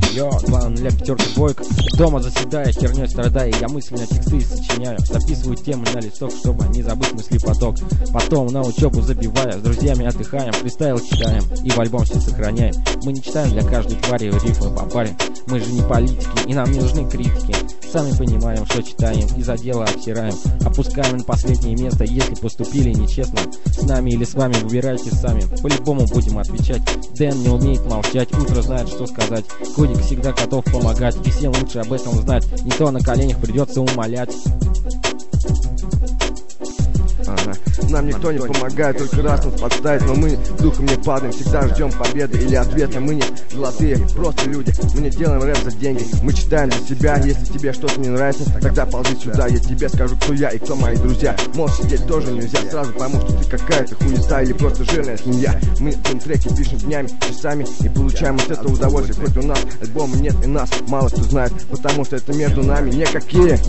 Йо, 2-0, пятерка, двойка. Дома заседая, херней страдая, я мысленно тексты сочиняю. Записываю темы на листок, чтобы не забыть мыслепоток. Потом на учебу забивая, с друзьями отдыхаем, фристайл читаем и в альбом все сохраняем. Мы не читаем для каждой твари рифмы по паре. Мы же не политики, и нам не нужны критики. Сами понимаем, что читаем, и за дело обсираем. Опускаем на последнее место, если поступили нечестно. С нами или с вами, выбирайте сами. По-любому будем отвечать. Дэн не умеет молчать, утро знает, что сказать. Кодик всегда готов помогать, и всем лучше об этом знать. Не то на коленях придется умолять. Нам никто не помогает, только раз нас подставить, но мы духом не падаем, всегда ждем победы или ответа. Мы не золотые, просто люди, мы не делаем рэп за деньги, мы читаем для себя. Если тебе что-то не нравится, тогда ползи сюда, я тебе скажу, кто я и кто мои друзья. Мол, сидеть тоже нельзя, сразу пойму, что ты какая-то хуета или просто жирная свинья. Мы в треки пишем днями, часами и получаем от этого удовольствие. Хоть у нас альбома нет и нас мало кто знает, потому что это между нами никакие.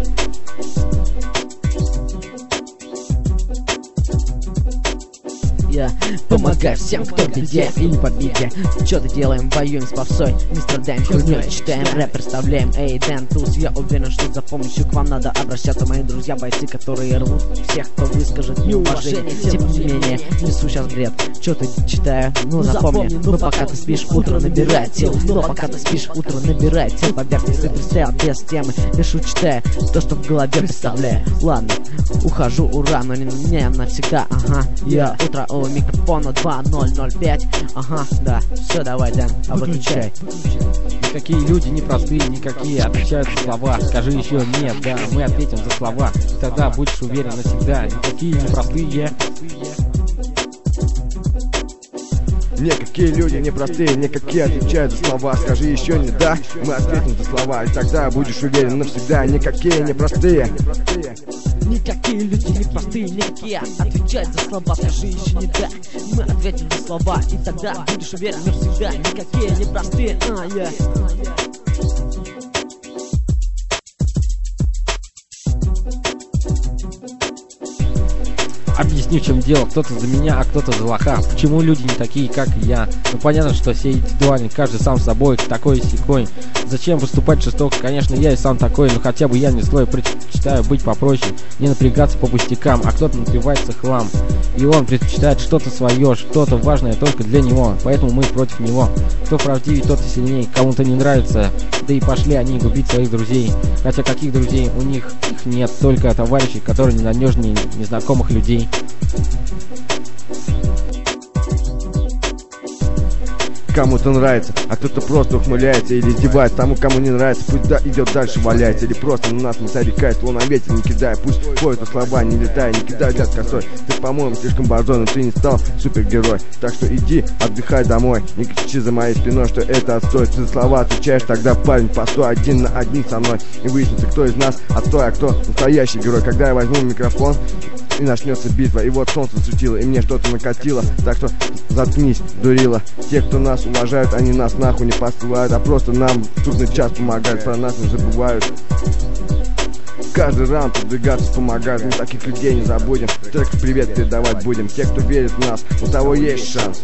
Я помогаю всем, кто в беде или победе. Что-то делаем, воюем с попсой, не страдаем херней, читаем рэп, представляем. Эй, Дэн Туз, я уверен, что за помощью к вам надо обращаться. Мои друзья, бойцы, которые рвут всех, кто выскажет неуважение. Тем не менее, несу сейчас бред. Что-то читаю, но запомни, но пока ты спишь, утро набирает сил. Но пока ты спишь, утро набирает сил. Поверхностный фристайл без темы, пишу, читая то, что в голове представляю. Ладно, ухожу, ура, но не навсегда, ага. Я утро у микрофона 2005. Ага, да, все, давай, Дэн, выключай. Никакие люди непростые, никакие отвечают за слова. Скажи еще нет, да, мы ответим за слова. И тогда будешь уверен навсегда. Никакие непростые. Никакие люди непростые, никакие отвечают за слова. Скажи еще не да, мы ответим за слова. И тогда будешь уверен навсегда. Никакие непростые. Никакие люди непростые, никакие отвечают за слова. Скажи еще не да, мы ответим за слова. И тогда будешь уверен навсегда. Никакие непростые, Объясню, в чем дело. Кто-то за меня, а кто-то за лоха. Почему люди не такие, как я? Ну понятно, что все индивидуальны, каждый сам собой, такой и сякой. Зачем выступать жестоко? Конечно, я и сам такой, но хотя бы я не злой, предпочитаю быть попроще, не напрягаться по пустякам, а кто-то напивается хлам. И он предпочитает что-то свое, что-то важное только для него, поэтому мы против него. Кто правдивее, тот и сильнее, кому-то не нравится, да и пошли они губить своих друзей. Хотя каких друзей? У них их нет, только товарищей, которые ненадежнее незнакомых людей. Кому-то нравится, а кто-то просто ухмыляется или издевается. Тому, кому не нравится, пусть идет дальше, валяется. Или просто на нас не зарекает, луна ветер не кидая. Пусть поет на слова, не летая, не кидай взгляд косой. Ты, по-моему, слишком борзой, но ты не стал супергерой. Так что иди, отдыхай домой. Не кричи за моей спиной, что это отстой. Ты за слова отвечаешь, тогда парень постой один на один со мной. И выяснится, кто из нас отстой, а кто настоящий герой. Когда я возьму микрофон и начнется битва, и вот солнце светило, и мне что-то накатило. Так что заткнись, дурила. Те, кто нас уважают, они нас нахуй не посылают, а просто нам в трудный час помогают, про нас не забывают. Каждый раунд продвигаться помогает, мы таких людей не забудем. Трек привет передавать будем. Те, кто верит в нас, у того есть шанс.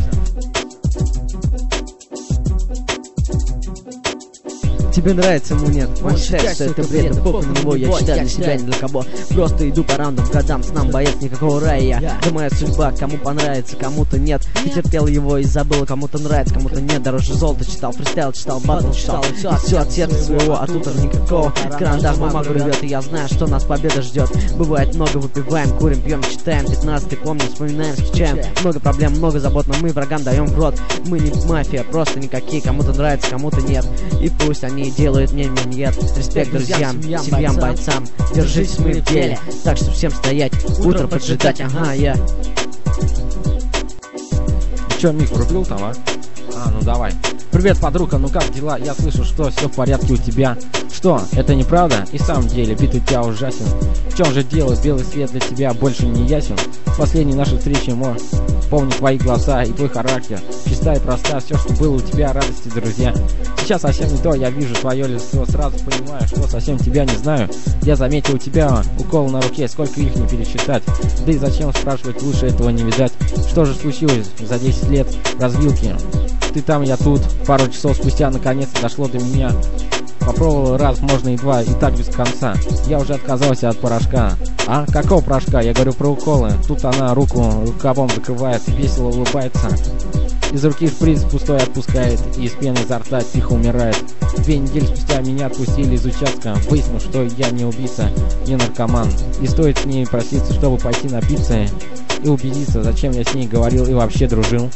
Тебе нравится, ему нет. Он считает, что это бред, но похуй на него. Я читаю для себя, не для кого. Просто иду по раундам годам, с нам боец, никакого рая. Это моя судьба, кому понравится, кому-то нет. Ты терпел его и забыл, кому-то нравится, кому-то нет. Дороже золота читал, фристайл читал, батл читал. И все от сердца своего, от утра никакого. Карандаш бумагу рвет, и я знаю, что нас победа ждет. Бывает много, выпиваем, курим, пьем, читаем. 15-й помним, вспоминаем, скучаем. Много проблем, много забот, но мы врагам даем в рот. Мы не мафия, просто никакие. Кому-то нравится, кому-то нет. И пусть они делают мне миньет. Респект друзьям, семьям, бойцам. Держитесь мы в деле, так что всем стоять, утро поджидать, ага, я. Че, Мик, врубил там, а? Ну давай. Привет, подруга, ну как дела? Я слышу, что все в порядке у тебя. Что, это неправда? И в самом деле, бит у тебя ужасен. В чем же дело? Белый свет для тебя больше не ясен. С последней нашей встречи, мой, помню твои глаза и твой характер. Чистая и проста, все, что было у тебя, радости, друзья. Сейчас совсем не то, я вижу твое лицо, сразу понимаю, что совсем тебя не знаю. Я заметил у тебя укол на руке, сколько их не пересчитать. Да и зачем спрашивать, лучше этого не видать. Что же случилось за 10 лет развилки? ты там, я тут. Пару часов спустя наконец-то дошло до меня. Попробовал раз, можно и два, и так без конца. Я уже отказался от порошка. А какого порошка? Я говорю про уколы. Тут она руку рукавом закрывает, весело улыбается. Из руки шприц пустой отпускает, и из пены изо рта тихо умирает. 2 недели спустя меня отпустили из участка, выяснив, что я не убийца, не наркоман. И стоит с ней проситься, чтобы пойти напиться и убедиться, зачем я с ней говорил и вообще дружил.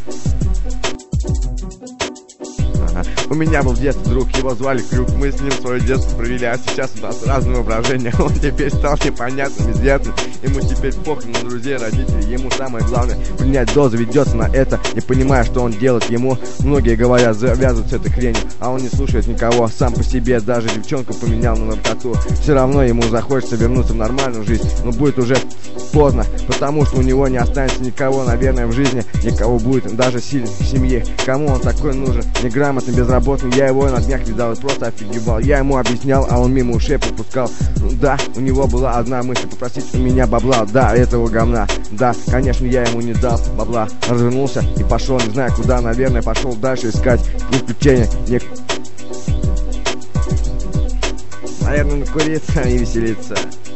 У меня был в детстве друг, его звали Крюк. Мы с ним свое детство провели, а сейчас у нас разные воображения. Он теперь стал непонятным, известным. Ему теперь похрен на друзей, родителей. Ему самое главное принять дозу, ведется на это, не понимая, что он делает. Ему многие говорят, завязывать с этой хренью, а он не слушает никого. Сам по себе даже девчонку поменял на наркоту. Все равно ему захочется вернуться в нормальную жизнь, но будет уже поздно, потому что у него не останется никого, наверное, в жизни. Никого будет, даже сильной семьи. Кому он такой нужен? Неграмотный, безработный. Я его на днях видал и просто офигевал. Я ему объяснял, а он мимо ушей пропускал. Ну да, у него была одна мысль: попросить у меня бабла. Да, этого говна. Да, конечно, я ему не дал бабла. Развернулся и пошел, не знаю куда, наверное, пошел дальше искать исключения. Наверное, накуриться и веселиться.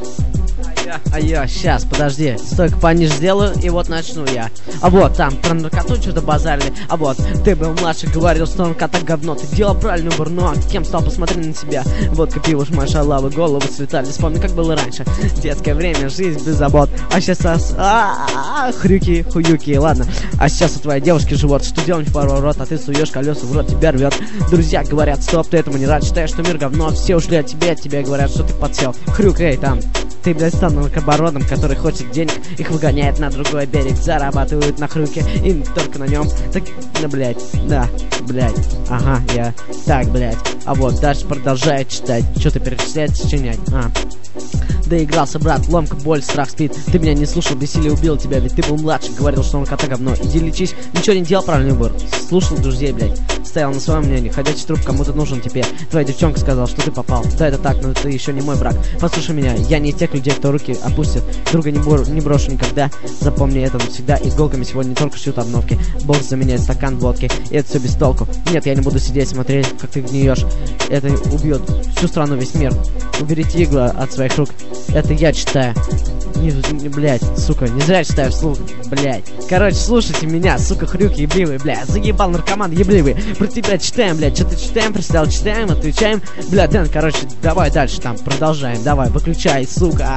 А я, сейчас, подожди, стойку пониже сделаю, и вот начну я. А вот, там, про наркоту что-то базарили. А вот, ты был младше, говорил, что наркота говно. Ты делал правильный выбор, ну а кем стал, посмотри на себя. Водка, пиво, машаллавы, головы светали. Вспомни, как было раньше. Детское время, жизнь без забот. А сейчас, хрюки, хуюки, ладно. А сейчас у твоей девушки живот. Что делать в пару рот, а ты суешь колеса в рот, тебя рвет. Друзья говорят, стоп, ты этому не рад. Считаешь, что мир говно, все ушли от тебе говорят, что ты подсел. Хрюк, эй, там. Ты, блядь, стал наркобароном, который хочет денег, их выгоняет на другой берег, зарабатывают на хрюке, и не только на нем. Так, да, блядь, да, блядь, ага, я, так, блядь. А вот дальше продолжает читать, что-то перечислять, сочинять, Доигрался, брат, ломка, боль, страх, спит. Ты меня не слушал, бессилие убил тебя, ведь ты был младше, говорил, что наркота говно. Иди лечись, ничего не делал, правильный выбор. Слушал друзей, блядь, стоял на своем мнении. Ходячий труп кому-то нужен теперь. Твоя девчонка сказала, что ты попал. Да, это так, но это еще не мой брак. Послушай меня, я не из тех людей, кто руки опустит. Друга не брошу никогда. Запомни это навсегда. Иголками сегодня не только шьют обновки. Бог заменяет стакан водки, и это все без толку. Нет, я не буду сидеть смотреть, как ты гниешь. Это убьет всю страну, весь мир. Уберите иглы от своих рук. Это я читаю. Блять, сука, не зря читаю вслух, блять. Короче, слушайте меня, сука, хрюки ебливые, блядь. Заебал наркоман ебливый. Про тебя читаем, блядь. Что-то читаем, представил, читаем, отвечаем. Блядь, Дэн, короче, давай дальше там, продолжаем. Давай, выключай, сука.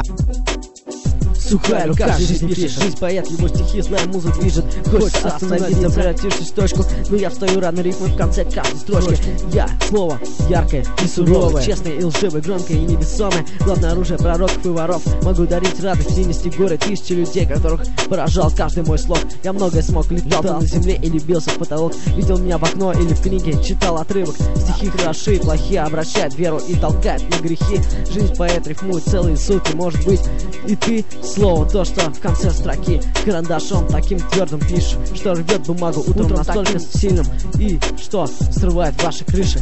Сухая рука, жизнь пишет, жизнь поэт, его стихи, злая муза движет. Хочется остановиться, превратившись в точку, но я встаю рано, рифмы в конце каждой строчки. Я, слово, яркое и суровое, честное и лживое, громкое и невесомое. Главное оружие пророков и воров. Могу дарить радость и нести горе тысячи людей, которых поражал каждый мой слог. Я многое смог, летал на земле или бился в потолок. Видел меня в окно или в книге, читал отрывок. Стихи хороши и плохие, обращают веру и толкают на грехи. Жизнь поэт рифмует целые сутки, может быть, и ты. Слово то, что в конце строки карандашом таким твердым пишешь, что рвет бумагу утром настолько сильным, и что срывает ваши крыши.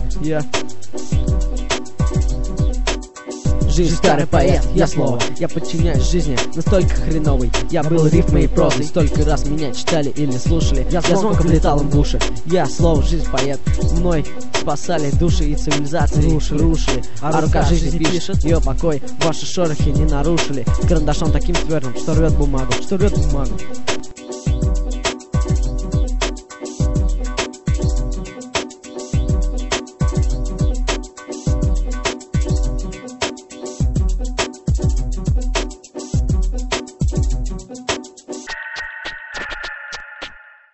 Жизнь старый поэт, я слово. Я подчиняюсь жизни, настолько хреновый. Я был рифмой и прозой, столько раз меня читали или слушали. Я звонко влетал им в уши. Я слово, жизнь поэт. Мной спасали души и цивилизации рушили. А рука жизни пишет, ее покой ваши шорохи не нарушили. Карандашом таким твердым, что рвет бумагу.